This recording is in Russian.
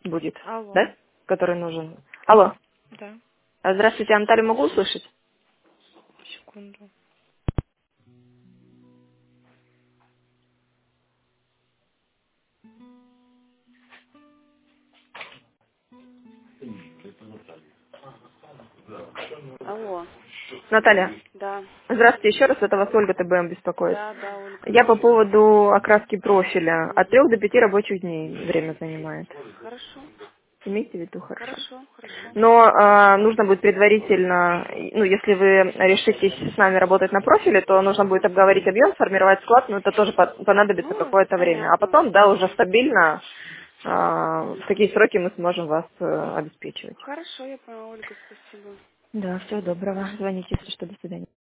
будет, Алло. да? Который нужен. Алло. Да. Здравствуйте, я Наталью могу услышать? Секунду. Алло. Наталья, Да. здравствуйте еще раз, это вас Ольга ТБМ беспокоит. Да, да, Ольга. Я по поводу окраски профиля. От Мгм. 3 до 5 рабочих дней время занимает. Хорошо. Имейте в виду, хорошо. Хорошо, хорошо. Но нужно будет предварительно, ну, если вы решитесь с нами работать на профиле, то нужно будет обговорить объем, сформировать склад, но это тоже понадобится Ну, какое-то время. А понятно. потом, да, уже стабильно, в какие сроки мы сможем вас обеспечивать. Хорошо, я поняла, Ольга, спасибо. Да, всего доброго. Звоните, если что, до свидания.